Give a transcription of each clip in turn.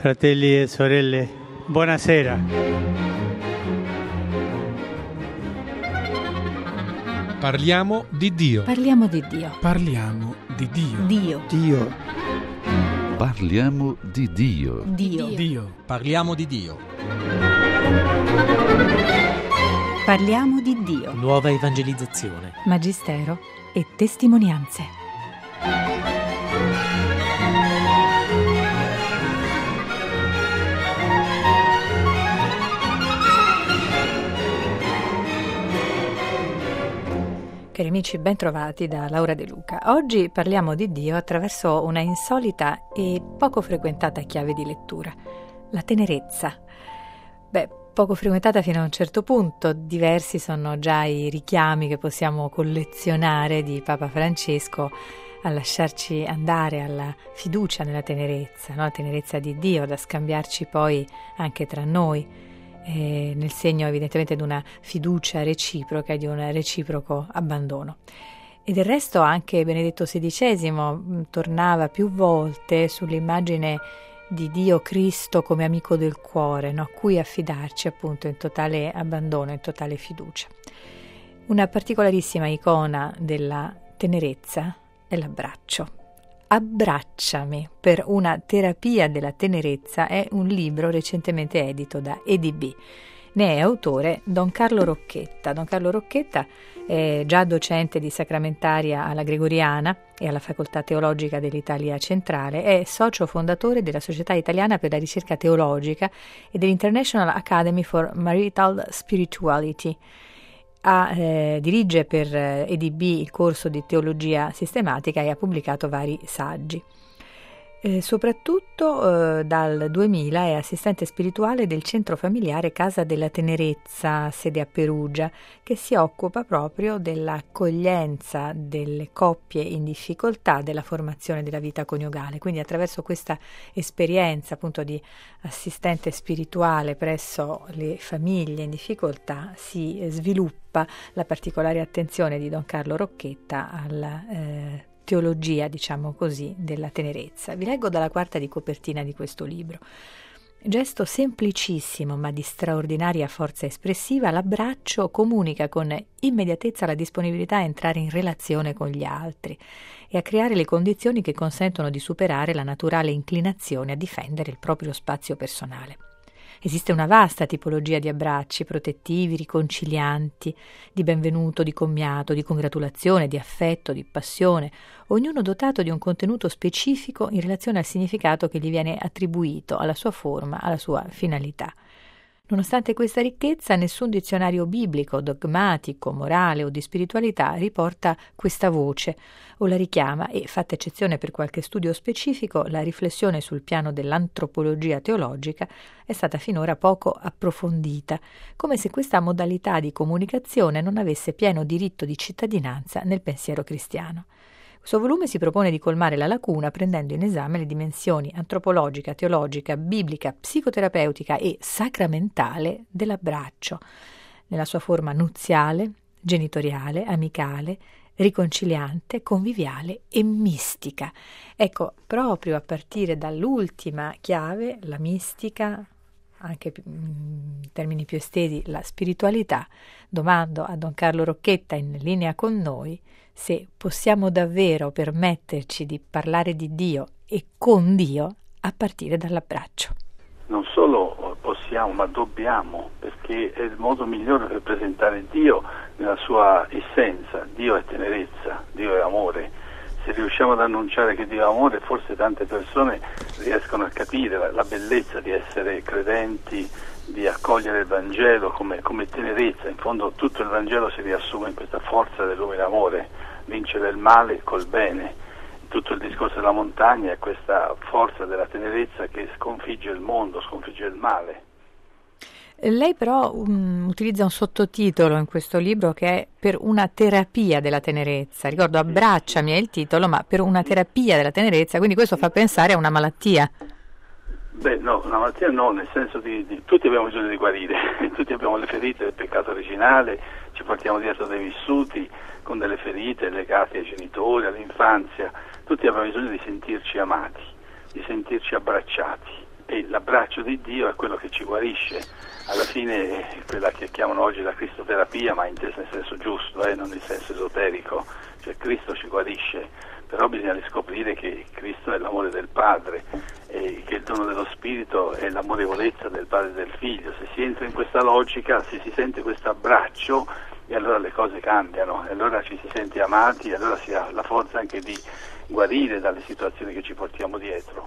Fratelli e sorelle, buonasera. Parliamo di Dio. Parliamo di Dio. Parliamo di Dio. Dio. Parliamo di Dio. Dio. Parliamo di Dio. Parliamo di Dio. Nuova evangelizzazione. Magistero e testimonianze. Cari amici, ben trovati da Laura De Luca. Oggi parliamo di Dio attraverso una insolita e poco frequentata chiave di lettura, la tenerezza. Poco frequentata fino a un certo punto, diversi sono già i richiami che possiamo collezionare di Papa Francesco a lasciarci andare alla fiducia nella tenerezza, no? La tenerezza di Dio, da scambiarci poi anche tra noi. Nel segno evidentemente di una fiducia reciproca e di un reciproco abbandono. E del resto anche Benedetto XVI tornava più volte sull'immagine di Dio Cristo come amico del cuore, no? A cui affidarci appunto in totale abbandono, in totale fiducia. Una particolarissima icona della tenerezza è l'abbraccio. Abbracciami per una terapia della tenerezza è un libro recentemente edito da EDB. Ne è autore Don Carlo Rocchetta. Don Carlo Rocchetta è già docente di sacramentaria alla Gregoriana e alla Facoltà Teologica dell'Italia Centrale, è socio fondatore della Società Italiana per la Ricerca Teologica e dell'International Academy for Marital Spirituality. Dirige per EDB il corso di teologia sistematica e ha pubblicato vari saggi. Soprattutto dal 2000 è assistente spirituale del centro familiare Casa della Tenerezza, sede a Perugia, che si occupa proprio dell'accoglienza delle coppie in difficoltà, della formazione della vita coniugale. Quindi attraverso questa esperienza appunto di assistente spirituale presso le famiglie in difficoltà si sviluppa la particolare attenzione di Don Carlo Rocchetta alla teologia, diciamo così, della tenerezza. Vi leggo dalla quarta di copertina di questo libro. Gesto semplicissimo ma di straordinaria forza espressiva, l'abbraccio comunica con immediatezza la disponibilità a entrare in relazione con gli altri e a creare le condizioni che consentono di superare la naturale inclinazione a difendere il proprio spazio personale. Esiste una vasta tipologia di abbracci protettivi, riconcilianti, di benvenuto, di commiato, di congratulazione, di affetto, di passione, ognuno dotato di un contenuto specifico in relazione al significato che gli viene attribuito, alla sua forma, alla sua finalità. Nonostante questa ricchezza, nessun dizionario biblico, dogmatico, morale o di spiritualità riporta questa voce o la richiama e, fatta eccezione per qualche studio specifico, la riflessione sul piano dell'antropologia teologica è stata finora poco approfondita, come se questa modalità di comunicazione non avesse pieno diritto di cittadinanza nel pensiero cristiano. Questo volume si propone di colmare la lacuna prendendo in esame le dimensioni antropologica, teologica, biblica, psicoterapeutica e sacramentale dell'abbraccio, nella sua forma nuziale, genitoriale, amicale, riconciliante, conviviale e mistica. Ecco, proprio a partire dall'ultima chiave, la mistica, anche in termini più estesi la spiritualità, domando a Don Carlo Rocchetta, in linea con noi, se possiamo davvero permetterci di parlare di Dio e con Dio a partire dall'abbraccio. Non solo possiamo, ma dobbiamo, perché è il modo migliore per presentare Dio nella sua essenza. Dio è tenerezza, Dio è amore. Se riusciamo ad annunciare che Dio è amore, forse tante persone riescono a capire la bellezza di essere credenti, di accogliere il Vangelo come tenerezza. In fondo tutto il Vangelo si riassume in questa forza dell'umile amore, vincere il male col bene. Tutto il discorso della montagna è questa forza della tenerezza che sconfigge il mondo, sconfigge il male. Lei però utilizza un sottotitolo in questo libro che è per una terapia della tenerezza. Ricordo, abbracciami è il titolo, ma per una terapia della tenerezza, quindi questo fa pensare a una malattia. No, una malattia no, nel senso di tutti abbiamo bisogno di guarire, tutti abbiamo le ferite del peccato originale, ci portiamo dietro dei vissuti con delle ferite legate ai genitori, all'infanzia, tutti abbiamo bisogno di sentirci amati, di sentirci abbracciati. e l'abbraccio di Dio è quello che ci guarisce. Alla fine è quella che chiamano oggi la cristoterapia, ma intesa nel senso giusto, non nel senso esoterico, cioè Cristo ci guarisce, però bisogna riscoprire che Cristo è l'amore del Padre e che il dono dello Spirito è l'amorevolezza del Padre e del Figlio. Se si entra in questa logica, se si sente questo abbraccio, e allora le cose cambiano, e allora ci si sente amati, e allora si ha la forza anche di guarire dalle situazioni che ci portiamo dietro.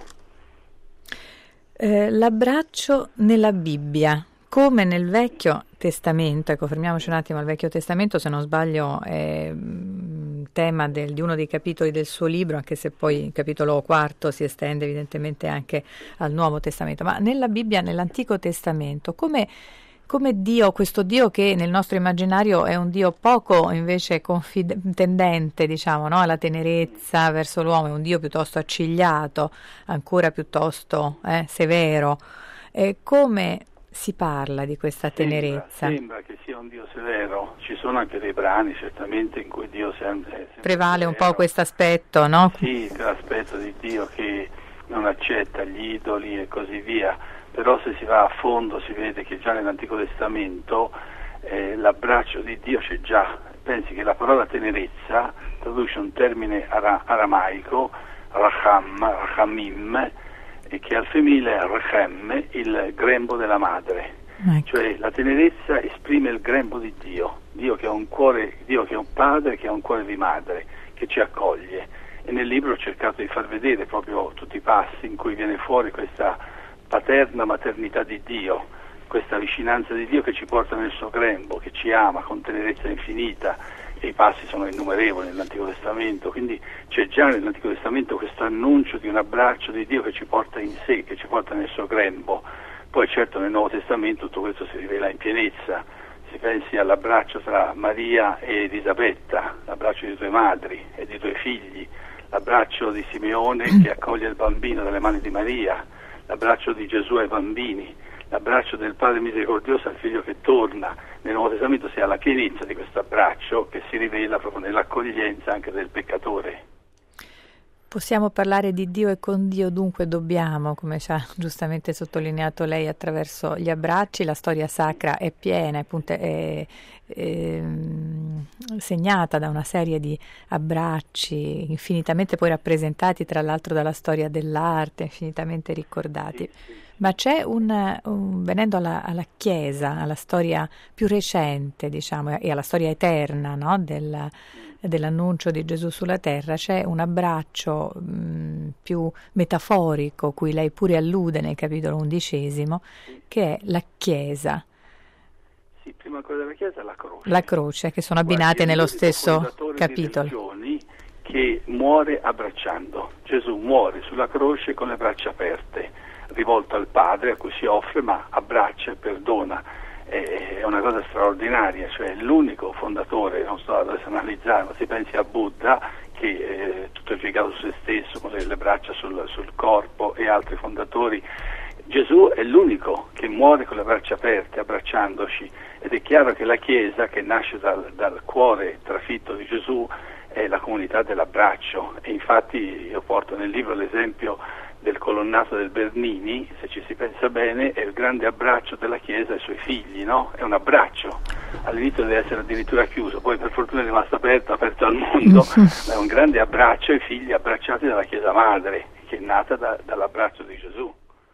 L'abbraccio nella Bibbia, come nel Vecchio Testamento, ecco, fermiamoci un attimo al Vecchio Testamento, se non sbaglio è tema di uno dei capitoli del suo libro, anche se poi il capitolo IV si estende evidentemente anche al Nuovo Testamento, ma nella Bibbia, nell'Antico Testamento, come Dio, questo Dio che nel nostro immaginario è un Dio poco invece tendente, diciamo, no? Alla tenerezza verso l'uomo, è un Dio piuttosto accigliato, ancora piuttosto severo. Come si parla di questa tenerezza? Sembra che sia un Dio severo, ci sono anche dei brani certamente in cui Dio sempre prevale severo. Un po' questo aspetto, no? Sì, l'aspetto di Dio che non accetta gli idoli e così via. Però se si va a fondo si vede che già nell'Antico Testamento l'abbraccio di Dio c'è già. Pensi che la parola tenerezza traduce un termine aramaico, rachamim, e che al femminile è rachem, il grembo della madre. Cioè la tenerezza esprime il grembo di Dio, Dio che ha un cuore, Dio che è un padre, che ha un cuore di madre, che ci accoglie. E nel libro ho cercato di far vedere proprio tutti i passi in cui viene fuori questa paterna maternità di Dio, questa vicinanza di Dio che ci porta nel suo grembo, che ci ama con tenerezza infinita, e i passi sono innumerevoli nell'Antico Testamento, quindi c'è già nell'Antico Testamento questo annuncio di un abbraccio di Dio che ci porta in sé, che ci porta nel suo grembo. Poi certo nel Nuovo Testamento tutto questo si rivela in pienezza, si pensi all'abbraccio tra Maria ed Elisabetta, l'abbraccio di due madri e di due figli, l'abbraccio di Simeone che accoglie il bambino dalle mani di Maria, l'abbraccio di Gesù ai bambini, l'abbraccio del Padre misericordioso al figlio che torna. Nel Nuovo Testamento si ha la pienezza di questo abbraccio che si rivela proprio nell'accoglienza anche del peccatore. Possiamo parlare di Dio e con Dio dunque dobbiamo, come ci ha giustamente sottolineato lei, attraverso gli abbracci. La storia sacra è piena, appunto è segnata da una serie di abbracci infinitamente poi rappresentati tra l'altro dalla storia dell'arte, infinitamente ricordati. Sì. Ma c'è venendo alla Chiesa, alla storia più recente, diciamo, e alla storia eterna, no? dell'annuncio di Gesù sulla terra, c'è un abbraccio più metaforico, cui lei pure allude nel capitolo 11, che è la Chiesa. Sì, prima ancora della Chiesa la croce. La croce, che sono abbinate nello stesso capitolo. Di religioni che muore abbracciando. Gesù muore sulla croce con le braccia aperte, rivolto al Padre a cui si offre, ma abbraccia e perdona. È una cosa straordinaria, cioè l'unico fondatore, non sto adesso a analizzare, ma si pensi a Buddha che è tutto impiegato su se stesso, con le braccia sul corpo, e altri fondatori. Gesù è l'unico che muore con le braccia aperte, abbracciandoci, ed è chiaro che la Chiesa, che nasce dal cuore trafitto di Gesù, è la comunità dell'abbraccio. E infatti io porto nel libro l'esempio del colonnato del Bernini, se ci si pensa bene, è il grande abbraccio della Chiesa ai suoi figli, no? È un abbraccio, all'inizio deve essere addirittura chiuso, poi per fortuna è rimasto aperto al mondo, ma è un grande abbraccio ai figli abbracciati dalla Chiesa Madre, che è nata dall'abbraccio di Gesù.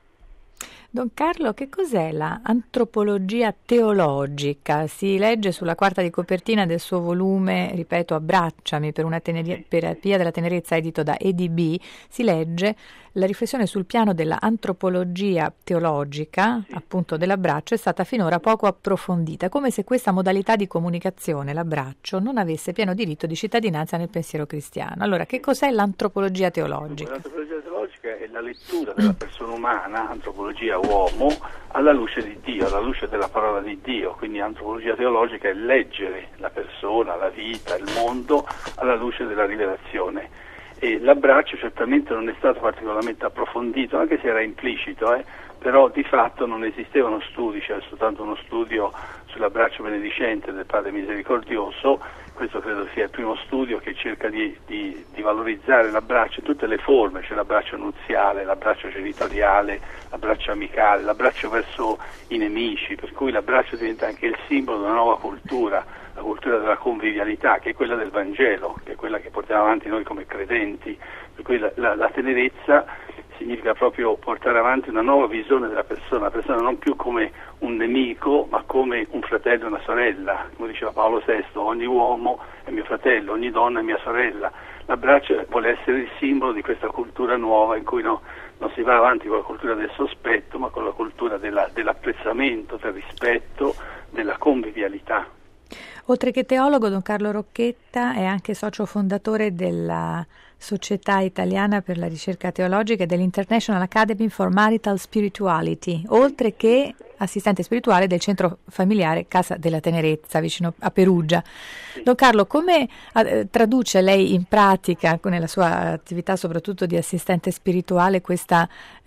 Don Carlo, che cos'è la antropologia teologica? Si legge sulla quarta di copertina del suo volume, ripeto, Abbracciami per una terapia della tenerezza, edito da EDB, si legge la riflessione sul piano della antropologia teologica, appunto dell'abbraccio, è stata finora poco approfondita, come se questa modalità di comunicazione, l'abbraccio, non avesse pieno diritto di cittadinanza nel pensiero cristiano. Allora, che cos'è l'antropologia teologica? L'antropologia teologica è la lettura della persona umana, antropologia uomo, alla luce di Dio, alla luce della parola di Dio. Quindi antropologia teologica è leggere la persona, la vita, il mondo alla luce della rivelazione. e l'abbraccio certamente non è stato particolarmente approfondito, anche se era implicito, però di fatto non esistevano studi, c'era soltanto uno studio sull'abbraccio benedicente del Padre Misericordioso. Questo credo sia il primo studio che cerca di valorizzare l'abbraccio in tutte le forme, c'è l'abbraccio nuziale, l'abbraccio genitoriale, l'abbraccio amicale, l'abbraccio verso i nemici, per cui l'abbraccio diventa anche il simbolo di una nuova cultura, la cultura della convivialità, che è quella del Vangelo, che è quella che portiamo avanti noi come credenti, per cui la tenerezza significa proprio portare avanti una nuova visione della persona, la persona non più come un nemico, ma come un fratello e una sorella. Come diceva Paolo VI, ogni uomo è mio fratello, ogni donna è mia sorella. L'abbraccio vuole essere il simbolo di questa cultura nuova in cui non si va avanti con la cultura del sospetto, ma con la cultura dell'apprezzamento, del rispetto, della convivialità. Oltre che teologo, Don Carlo Rocchetta è anche socio fondatore della Società Italiana per la Ricerca Teologica e dell'International Academy for Marital Spirituality, oltre che assistente spirituale del centro familiare Casa della Tenerezza, vicino a Perugia. Don Carlo, come traduce lei in pratica, nella sua attività soprattutto di assistente spirituale, questa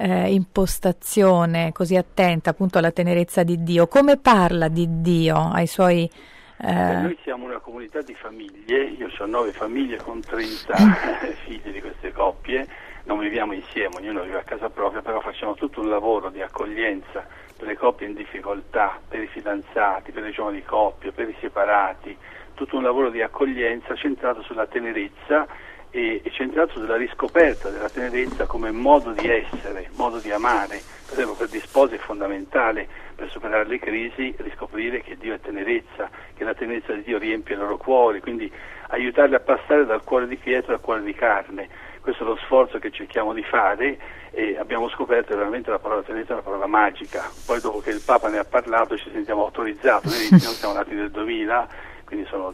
impostazione così attenta appunto alla tenerezza di Dio? Come parla di Dio ai suoi... Noi siamo una comunità di famiglie, io ho 9 famiglie con 30 figli di queste coppie, non viviamo insieme, ognuno vive a casa propria, però facciamo tutto un lavoro di accoglienza per le coppie in difficoltà, per i fidanzati, per le giovani coppie, per i separati, tutto un lavoro di accoglienza centrato sulla tenerezza e centrato sulla riscoperta della tenerezza come modo di essere, modo di amare. Per esempio per gli sposi è fondamentale, per superare le crisi, riscoprire che Dio è tenerezza, che la tenerezza di Dio riempie i loro cuori, quindi aiutarli a passare dal cuore di pietra al cuore di carne. Questo è lo sforzo che cerchiamo di fare e abbiamo scoperto che veramente la parola tenerezza è una parola magica. Poi dopo che il Papa ne ha parlato ci sentiamo autorizzati, noi siamo nati nel 2000, quindi sono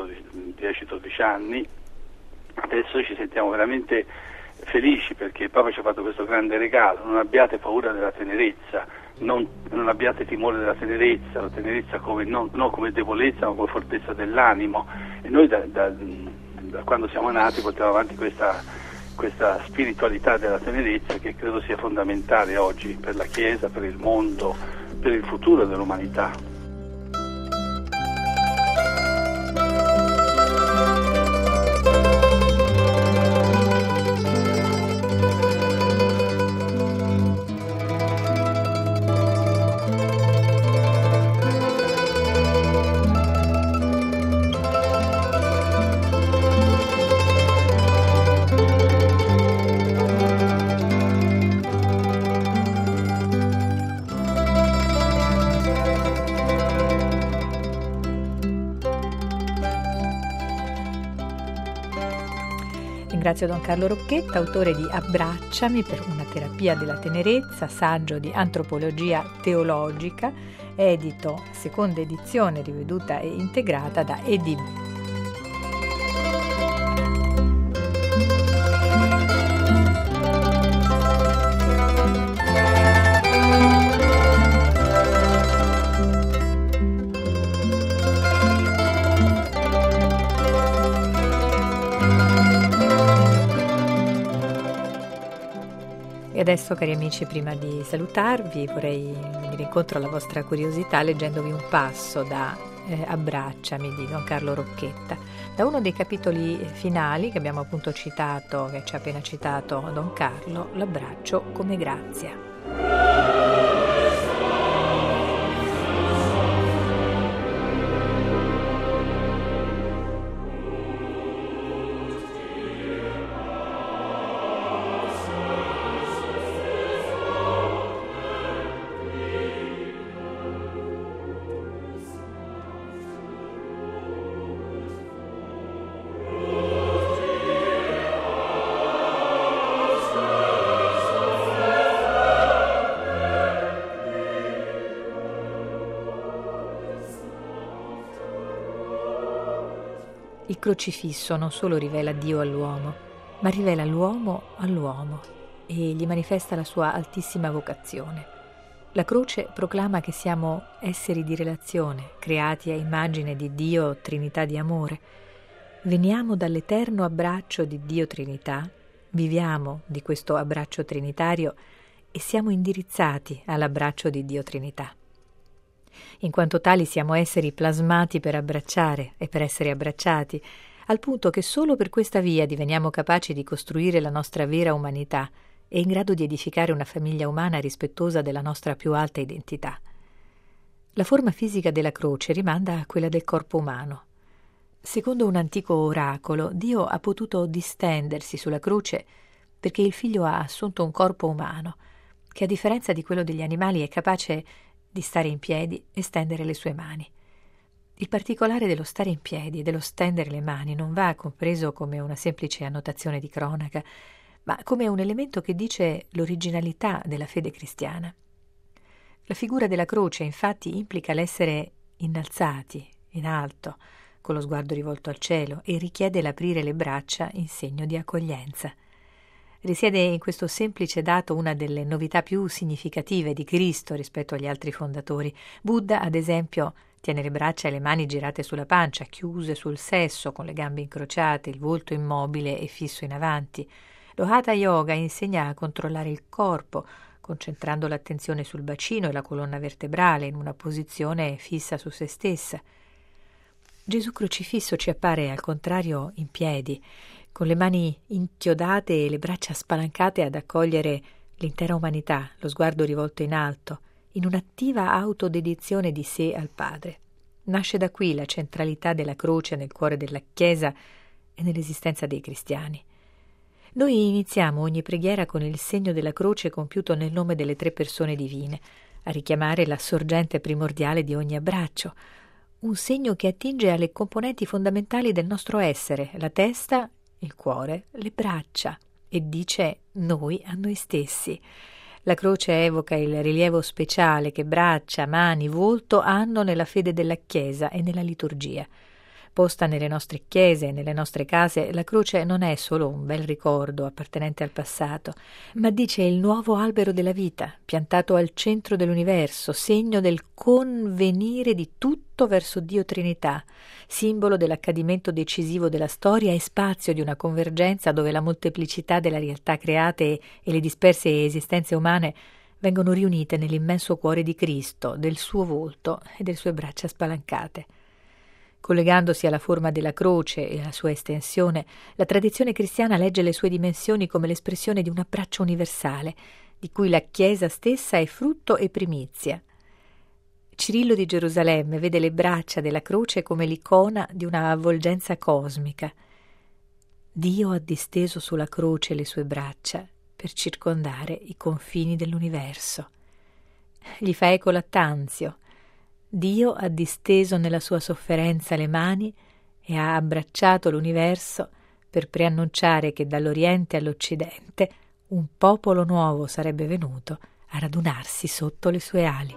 10-12 anni, adesso ci sentiamo veramente felici perché il Papa ci ha fatto questo grande regalo. Non abbiate paura della tenerezza, non abbiate timore della tenerezza, la tenerezza non come debolezza ma come fortezza dell'animo, e noi da quando siamo nati portiamo avanti questa spiritualità della tenerezza che credo sia fondamentale oggi per la Chiesa, per il mondo, per il futuro dell'umanità. Ringrazio Don Carlo Rocchetta, autore di Abbracciami per una terapia della tenerezza, saggio di antropologia teologica, edito, seconda edizione riveduta e integrata da Edib. E adesso, cari amici, prima di salutarvi vorrei venire incontro alla vostra curiosità leggendovi un passo da Abbracciami di Don Carlo Rocchetta, da uno dei capitoli finali che abbiamo appunto citato, che ci ha appena citato Don Carlo, l'abbraccio come grazia. Il crocifisso non solo rivela Dio all'uomo, ma rivela l'uomo all'uomo e gli manifesta la sua altissima vocazione. La croce proclama che siamo esseri di relazione, creati a immagine di Dio, Trinità di amore. Veniamo dall'eterno abbraccio di Dio Trinità, viviamo di questo abbraccio trinitario e siamo indirizzati all'abbraccio di Dio Trinità. In quanto tali siamo esseri plasmati per abbracciare e per essere abbracciati, al punto che solo per questa via diveniamo capaci di costruire la nostra vera umanità e in grado di edificare una famiglia umana rispettosa della nostra più alta identità. La forma fisica della croce rimanda a quella del corpo umano. Secondo un antico oracolo, Dio ha potuto distendersi sulla croce perché il Figlio ha assunto un corpo umano, che a differenza di quello degli animali è capace di stare in piedi e stendere le sue mani. Il particolare dello stare in piedi e dello stendere le mani non va compreso come una semplice annotazione di cronaca, ma come un elemento che dice l'originalità della fede cristiana. La figura della croce, infatti, implica l'essere innalzati, in alto, con lo sguardo rivolto al cielo, e richiede l'aprire le braccia in segno di accoglienza. Risiede in questo semplice dato una delle novità più significative di Cristo rispetto agli altri fondatori. Buddha, ad esempio, tiene le braccia e le mani girate sulla pancia, chiuse sul sesso, con le gambe incrociate, il volto immobile e fisso in avanti. Lo Hatha Yoga insegna a controllare il corpo, concentrando l'attenzione sul bacino e la colonna vertebrale in una posizione fissa su se stessa. Gesù crocifisso ci appare al contrario in piedi, con le mani inchiodate e le braccia spalancate ad accogliere l'intera umanità, lo sguardo rivolto in alto, in un'attiva autodedizione di sé al Padre. Nasce da qui la centralità della croce nel cuore della Chiesa e nell'esistenza dei cristiani. Noi iniziamo ogni preghiera con il segno della croce compiuto nel nome delle tre persone divine, a richiamare la sorgente primordiale di ogni abbraccio, un segno che attinge alle componenti fondamentali del nostro essere, la testa, il cuore, le braccia, e dice noi a noi stessi. La croce evoca il rilievo speciale che braccia, mani, volto hanno nella fede della Chiesa e nella liturgia. Posta nelle nostre chiese e nelle nostre case, la croce non è solo un bel ricordo appartenente al passato, ma dice il nuovo albero della vita, piantato al centro dell'universo, segno del convenire di tutto verso Dio Trinità, simbolo dell'accadimento decisivo della storia e spazio di una convergenza dove la molteplicità delle realtà create e le disperse esistenze umane vengono riunite nell'immenso cuore di Cristo, del suo volto e delle sue braccia spalancate. Collegandosi alla forma della croce e alla sua estensione, la tradizione cristiana legge le sue dimensioni come l'espressione di un abbraccio universale, di cui la Chiesa stessa è frutto e primizia. Cirillo di Gerusalemme vede le braccia della croce come l'icona di una avvolgenza cosmica. Dio ha disteso sulla croce le sue braccia per circondare i confini dell'universo. Gli fa eco Lattanzio. Dio ha disteso nella sua sofferenza le mani e ha abbracciato l'universo per preannunciare che dall'Oriente all'Occidente un popolo nuovo sarebbe venuto a radunarsi sotto le sue ali.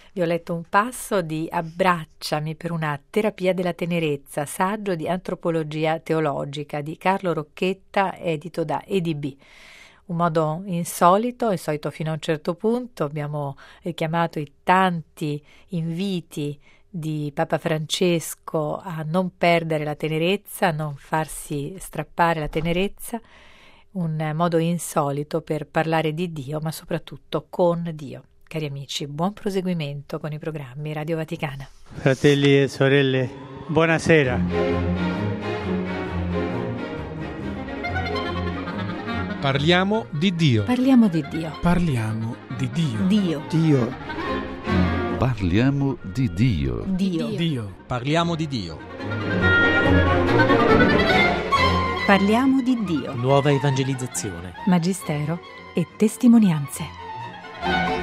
Vi ho letto un passo di Abbracciami per una terapia della tenerezza, saggio di antropologia teologica di Carlo Rocchetta, edito da EDB. Un modo insolito fino a un certo punto. Abbiamo richiamato i tanti inviti di Papa Francesco a non perdere la tenerezza, a non farsi strappare la tenerezza, un modo insolito per parlare di Dio, ma soprattutto con Dio. Cari amici, buon proseguimento con i programmi Radio Vaticana. Fratelli e sorelle, buonasera. Parliamo di Dio. Parliamo di Dio. Parliamo di Dio. Dio. Dio. Parliamo di Dio. Dio. Dio. Parliamo di Dio. Parliamo di Dio. Nuova evangelizzazione. Magistero e testimonianze.